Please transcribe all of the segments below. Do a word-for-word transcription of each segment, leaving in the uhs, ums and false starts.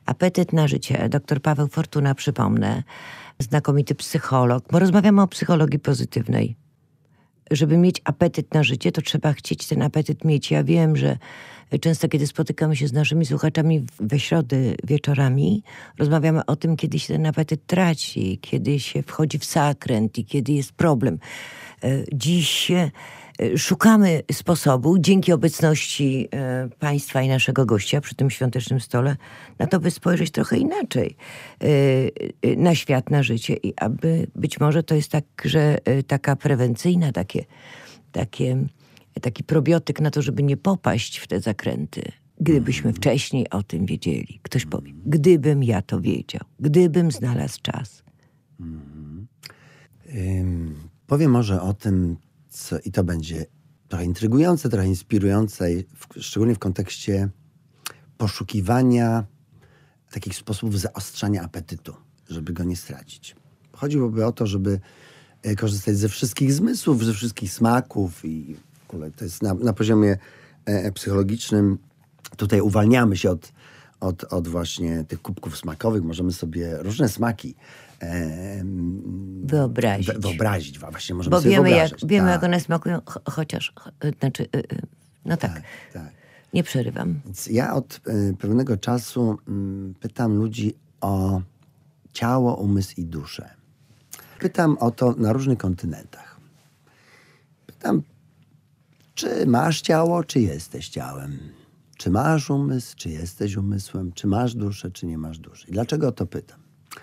Apetyt na życie. Doktor Paweł Fortuna, przypomnę, znakomity psycholog, bo rozmawiamy o psychologii pozytywnej. Żeby mieć apetyt na życie, to trzeba chcieć ten apetyt mieć. Ja wiem, że często, kiedy spotykamy się z naszymi słuchaczami we środę wieczorami, rozmawiamy o tym, kiedy się ten apetyt traci, kiedy się wchodzi w zakręt i kiedy jest problem. Dziś szukamy sposobu, dzięki obecności Państwa i naszego gościa przy tym świątecznym stole, na to, by spojrzeć trochę inaczej na świat, na życie. I aby być może to jest także taka prewencyjna, takie, takie, taki probiotyk na to, żeby nie popaść w te zakręty. Gdybyśmy wcześniej o tym wiedzieli. Ktoś powie, gdybym ja to wiedział, gdybym znalazł czas. Hmm. Um, powiem może o tym, co, i to będzie trochę intrygujące, trochę inspirujące, w, szczególnie w kontekście poszukiwania takich sposobów zaostrzania apetytu, żeby go nie stracić. Chodziłoby o to, żeby korzystać ze wszystkich zmysłów, ze wszystkich smaków i w ogóle to jest na, na poziomie e, psychologicznym. Tutaj uwalniamy się od, od, od właśnie tych kubków smakowych. Możemy sobie różne smaki e, wyobrazić. wyobrazić. Właśnie możemy Bo sobie wiemy, jak, wyobrażać. wiemy tak. jak one smakują, cho, chociaż, cho, znaczy, y, y, no tak, tak, tak. Nie przerywam. Więc ja od y, pewnego czasu y, pytam ludzi o ciało, umysł i duszę. Pytam o to na różnych kontynentach. Pytam, czy masz ciało, czy jesteś ciałem? Czy masz umysł, czy jesteś umysłem? Czy masz duszę, czy nie masz duszy? I dlaczego o to pytam?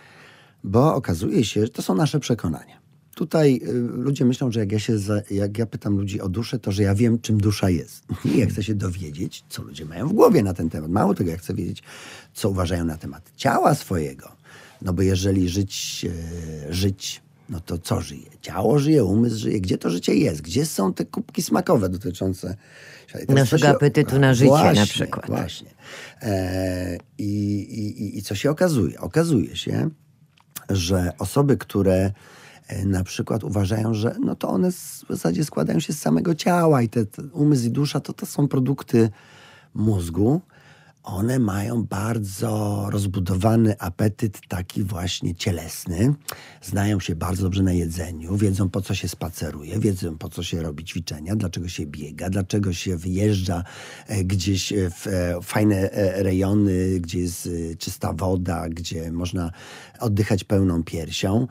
Bo okazuje się, że to są nasze przekonania. Tutaj y, ludzie myślą, że jak ja, się za, jak ja pytam ludzi o duszę, to że ja wiem, czym dusza jest. I ja chcę się dowiedzieć, co ludzie mają w głowie na ten temat. Mało tego, ja chcę wiedzieć, co uważają na temat ciała swojego. No bo jeżeli żyć, e, żyć, no to co żyje? Ciało żyje, umysł żyje. Gdzie to życie jest? Gdzie są te kubki smakowe dotyczące naszego się, apetytu na życie właśnie, na przykład. Właśnie. E, i, i, I co się okazuje? Okazuje się, że osoby, które na przykład uważają, że no to one w zasadzie składają się z samego ciała i te, te umysł i dusza to, to są produkty mózgu, one mają bardzo rozbudowany apetyt taki właśnie cielesny. Znają się bardzo dobrze na jedzeniu, wiedzą po co się spaceruje, wiedzą po co się robi ćwiczenia, dlaczego się biega, dlaczego się wyjeżdża gdzieś w fajne rejony, gdzie jest czysta woda, gdzie można oddychać pełną piersią.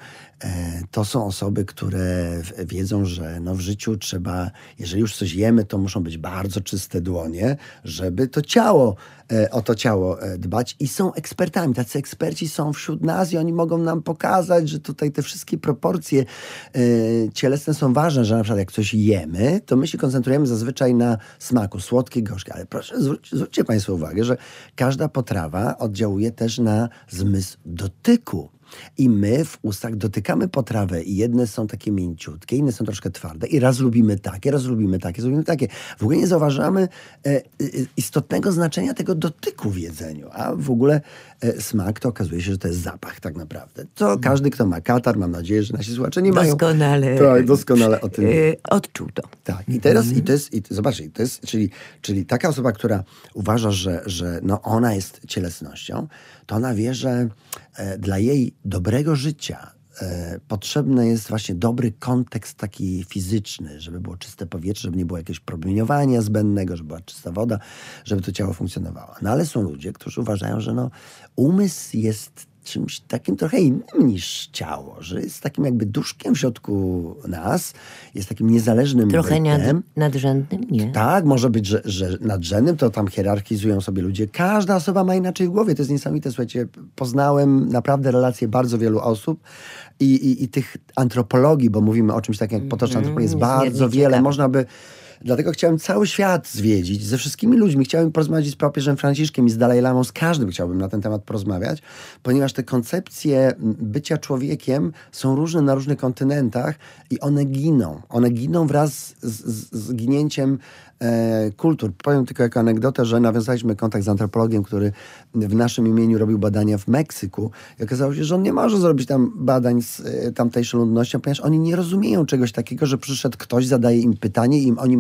To są osoby, które wiedzą, że no w życiu trzeba, jeżeli już coś jemy, to muszą być bardzo czyste dłonie, żeby to ciało, o to ciało dbać. I są ekspertami. Tacy eksperci są wśród nas i oni mogą nam pokazać, że tutaj te wszystkie proporcje cielesne są ważne, że na przykład jak coś jemy, to my się koncentrujemy zazwyczaj na smaku, słodkie, gorzkie. Ale proszę, zwróć, zwróćcie Państwo uwagę, że każda potrawa oddziałuje też na zmysł dotyku. I my w ustach dotykamy potrawę i jedne są takie mięciutkie, inne są troszkę twarde i raz lubimy takie, raz lubimy takie, raz lubimy takie. W ogóle nie zauważamy e, e, istotnego znaczenia tego dotyku w jedzeniu, a w ogóle e, smak to okazuje się, że to jest zapach tak naprawdę. To każdy, kto ma katar, mam nadzieję, że nasi słuchacze nie mają... Doskonale. Tak, doskonale o tym yy, odczuł to. Tak. I teraz, i to jest, i zobaczcie, to jest, czyli, czyli taka osoba, która uważa, że, że no ona jest cielesnością, to ona wie, że e, dla jej dobrego życia e, potrzebny jest właśnie dobry kontekst taki fizyczny, żeby było czyste powietrze, żeby nie było jakiegoś promieniowania zbędnego, żeby była czysta woda, żeby to ciało funkcjonowało. No ale są ludzie, którzy uważają, że no, umysł jest czymś takim trochę innym niż ciało, że jest takim jakby duszkiem w środku nas, jest takim niezależnym Trochę bytem. nad, nadrzędnym? Nie. Tak, może być, że, że nadrzędnym, to tam hierarchizują sobie ludzie. Każda osoba ma inaczej w głowie, to jest niesamowite. Słuchajcie, poznałem naprawdę relacje bardzo wielu osób i, i, i tych antropologii, bo mówimy o czymś takim jak potoczna antropologia, jest bardzo wiele. Ciekawe. Można by... Dlatego chciałem cały świat zwiedzić, ze wszystkimi ludźmi. Chciałem porozmawiać z papieżem Franciszkiem i z Dalaj Lamą, z każdym chciałbym na ten temat porozmawiać, ponieważ te koncepcje bycia człowiekiem są różne na różnych kontynentach i one giną. One giną wraz z, z, z ginięciem e, kultur. Powiem tylko jako anegdotę, że nawiązaliśmy kontakt z antropologiem, który w naszym imieniu robił badania w Meksyku i okazało się, że on nie może zrobić tam badań z e, tamtejszą ludnością, ponieważ oni nie rozumieją czegoś takiego, że przyszedł ktoś, zadaje im pytanie i im oni mają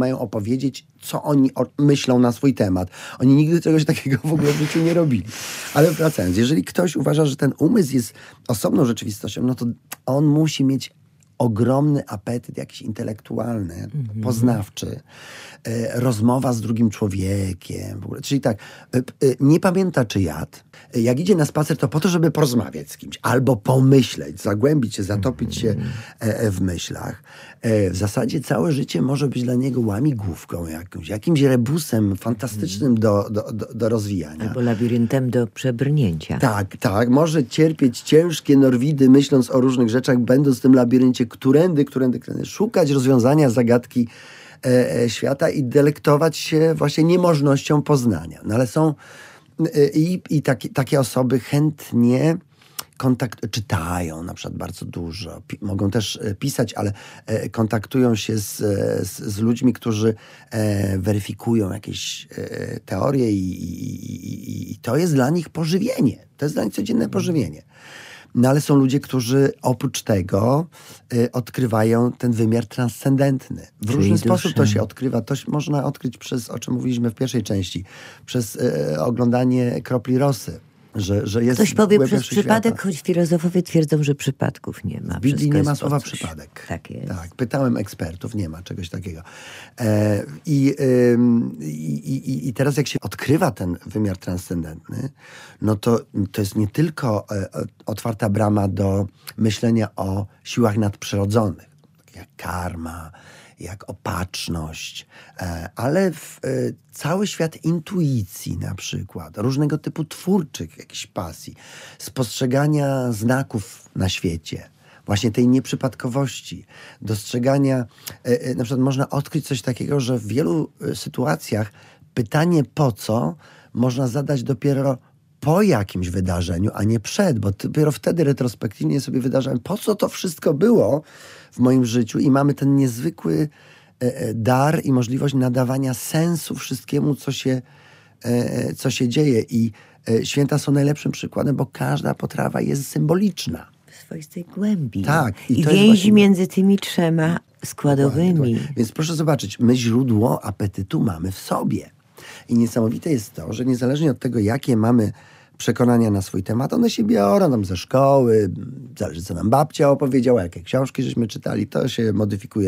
mają opowiedzieć, co oni o, myślą na swój temat. Oni nigdy czegoś takiego w ogóle w życiu nie robili. Ale wracając, jeżeli ktoś uważa, że ten umysł jest osobną rzeczywistością, no to on musi mieć ogromny apetyt jakiś intelektualny, mm-hmm. poznawczy, e, rozmowa z drugim człowiekiem. W ogóle. Czyli tak, e, e, nie pamięta czy jadł. E, jak idzie na spacer, to po to, żeby porozmawiać z kimś. Albo pomyśleć, zagłębić się, zatopić mm-hmm. się e, w myślach. E, w zasadzie całe życie może być dla niego łamigłówką jakąś, jakimś rebusem fantastycznym mm-hmm. do, do, do, do rozwijania. Albo labiryntem do przebrnięcia. Tak, tak. Może cierpieć ciężkie norwidy, myśląc o różnych rzeczach, będąc w tym labiryncie, którędy, którędy, którędy, szukać rozwiązania zagadki e, e, świata i delektować się właśnie niemożnością poznania. No ale są e, i, i taki, takie osoby chętnie kontakt, czytają na przykład bardzo dużo, pi, mogą też e, pisać, ale e, kontaktują się z, z, z ludźmi, którzy e, weryfikują jakieś e, teorie i, i, i, i to jest dla nich pożywienie. To jest dla nich codzienne pożywienie. No ale są ludzie, którzy oprócz tego y, odkrywają ten wymiar transcendentny. W Czyli różny duszę. sposób to się odkrywa. To się można odkryć przez, o czym mówiliśmy w pierwszej części, przez y, oglądanie kropli rosy. Że, że jest Ktoś powie przez przypadek, świata. choć filozofowie twierdzą, że przypadków nie ma. W Biblii nie ma słowa coś. przypadek. Tak jest. Tak, pytałem ekspertów, nie ma czegoś takiego. E, i, y, i, I teraz jak się odkrywa ten wymiar transcendentny, no to, to jest nie tylko e, otwarta brama do myślenia o siłach nadprzyrodzonych, jak karma, jak opatrzność, ale w, cały świat intuicji na przykład, różnego typu twórczych jakichś pasji, spostrzegania znaków na świecie, właśnie tej nieprzypadkowości, dostrzegania, na przykład można odkryć coś takiego, że w wielu sytuacjach pytanie po co można zadać dopiero po jakimś wydarzeniu, a nie przed, bo dopiero wtedy retrospektywnie sobie wydarzałem, po co to wszystko było w moim życiu i mamy ten niezwykły e, dar i możliwość nadawania sensu wszystkiemu, co się, e, co się dzieje. I e, święta są najlepszym przykładem, bo każda potrawa jest symboliczna. W swoistej głębi. Tak. I, I więzi właśnie między tymi trzema składowymi. Dokładnie. Więc proszę zobaczyć, my źródło apetytu mamy w sobie. I niesamowite jest to, że niezależnie od tego, jakie mamy przekonania na swój temat, one się biorą tam ze szkoły, zależy co nam babcia opowiedziała, jakie książki żeśmy czytali, to się modyfikuje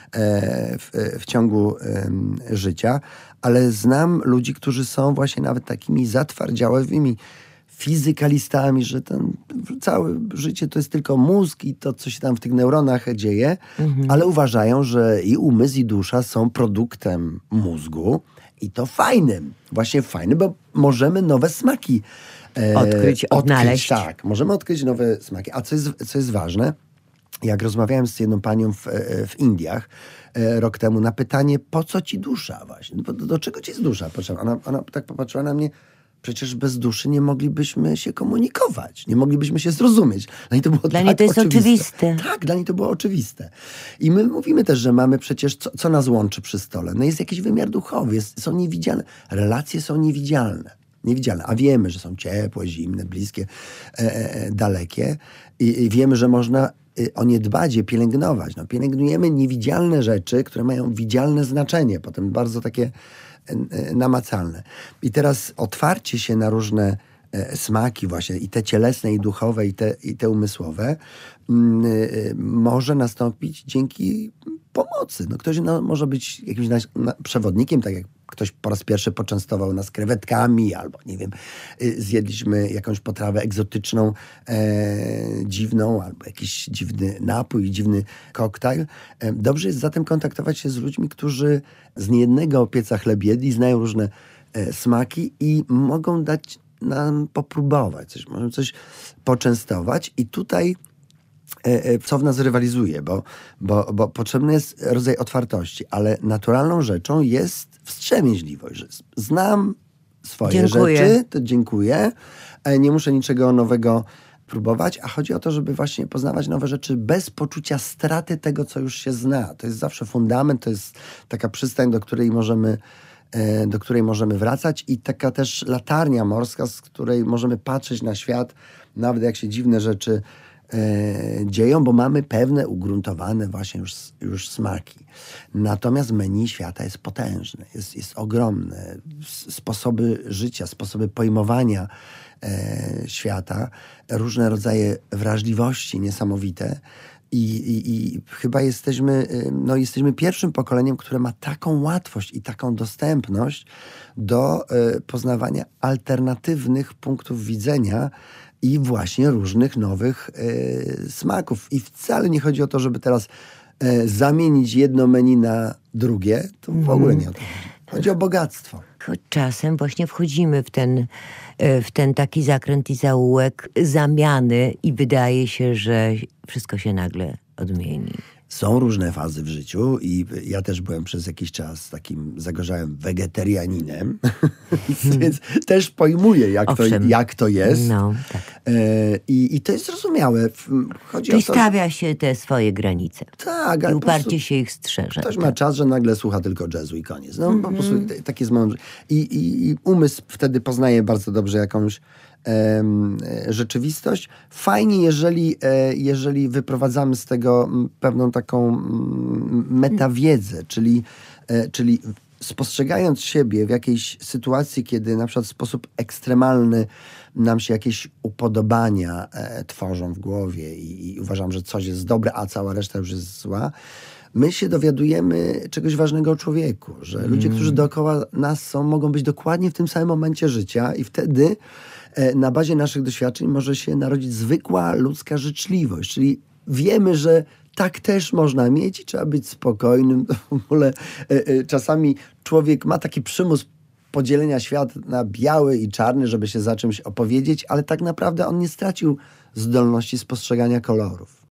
e, w, w ciągu e, życia, ale znam ludzi, którzy są właśnie nawet takimi zatwardziałymi fizykalistami, że ten całe życie to jest tylko mózg i to, co się tam w tych neuronach dzieje, mhm. ale uważają, że i umysł, i dusza są produktem mózgu, i to fajnym, właśnie fajnym, bo możemy nowe smaki e, odkryć, odnaleźć. Odkryć, tak, możemy odkryć nowe smaki. A co jest, co jest ważne, jak rozmawiałem z jedną panią w, w Indiach e, rok temu na pytanie, po co ci dusza właśnie? Do, do czego ci jest dusza potrzebna? Ona, ona tak popatrzyła na mnie, przecież bez duszy nie moglibyśmy się komunikować, nie moglibyśmy się zrozumieć. Dla niej to było Dla tak niej to jest oczywiste. oczywiste. Tak, dla niej to było oczywiste. I my mówimy też, że mamy przecież, co, co nas łączy przy stole? No jest jakiś wymiar duchowy, jest, są niewidzialne. Relacje są niewidzialne. Niewidzialne. A wiemy, że są ciepłe, zimne, bliskie, e, e, dalekie. I, I wiemy, że można o nie dbać, je pielęgnować. No, pielęgnujemy niewidzialne rzeczy, które mają widzialne znaczenie. Potem bardzo takie namacalne. I teraz otwarcie się na różne e, smaki właśnie, i te cielesne, i duchowe, i te, i te umysłowe, m, y, może nastąpić dzięki pomocy. No, ktoś no, może być jakimś na, na, przewodnikiem, tak jak ktoś po raz pierwszy poczęstował nas krewetkami, albo nie wiem, y, zjedliśmy jakąś potrawę egzotyczną, e, dziwną, albo jakiś dziwny napój, dziwny koktajl. E, dobrze jest zatem kontaktować się z ludźmi, którzy z niejednego pieca chleb jedli, znają różne e, smaki i mogą dać nam popróbować coś, możemy coś poczęstować i tutaj co w nas rywalizuje, bo, bo, bo potrzebny jest rodzaj otwartości, ale naturalną rzeczą jest wstrzemięźliwość, że znam swoje dziękuję. rzeczy, to dziękuję, nie muszę niczego nowego próbować, a chodzi o to, żeby właśnie poznawać nowe rzeczy bez poczucia straty tego, co już się zna. To jest zawsze fundament, to jest taka przystań, do której możemy do której możemy wracać i taka też latarnia morska, z której możemy patrzeć na świat, nawet jak się dziwne rzeczy e, dzieją, bo mamy pewne ugruntowane właśnie już, już smaki. Natomiast menu świata jest potężne, jest, jest ogromne. S- sposoby życia, sposoby pojmowania e, świata, różne rodzaje wrażliwości niesamowite. I, i, I chyba jesteśmy, no, jesteśmy pierwszym pokoleniem, które ma taką łatwość i taką dostępność do e, poznawania alternatywnych punktów widzenia i właśnie różnych nowych e, smaków. I wcale nie chodzi o to, żeby teraz e, zamienić jedno menu na drugie. To w ogóle nie o to chodzi. Chodzi o bogactwo. Choć czasem właśnie wchodzimy w ten, w ten taki zakręt i zaułek zamiany i wydaje się, że wszystko się nagle odmieni. Są różne fazy w życiu i ja też byłem przez jakiś czas takim zagorzałym wegetarianinem, więc też pojmuję, jak, to, jak to jest. No, tak. E, i, I to jest zrozumiałe. Chodzi Czyli o to, stawia się te swoje granice. Tak. I uparcie się ich strzeże. Ktoś tak. ma czas, że nagle słucha tylko jazzu i koniec. No mm-hmm. po prostu tak jest moment. I, i, I umysł wtedy poznaje bardzo dobrze jakąś em, rzeczywistość. Fajnie, jeżeli, e, jeżeli wyprowadzamy z tego pewną taką m, metawiedzę, czyli, e, czyli spostrzegając siebie w jakiejś sytuacji, kiedy na przykład w sposób ekstremalny nam się jakieś upodobania e, tworzą w głowie i, i uważam, że coś jest dobre, a cała reszta już jest zła, my się dowiadujemy czegoś ważnego o człowieku, że mm. ludzie, którzy dookoła nas są, mogą być dokładnie w tym samym momencie życia i wtedy e, na bazie naszych doświadczeń może się narodzić zwykła ludzka życzliwość, czyli wiemy, że tak też można mieć i trzeba być spokojnym. W ogóle e, e, czasami człowiek ma taki przymus podzielenia świata na biały i czarny, żeby się za czymś opowiedzieć, ale tak naprawdę on nie stracił zdolności spostrzegania kolorów.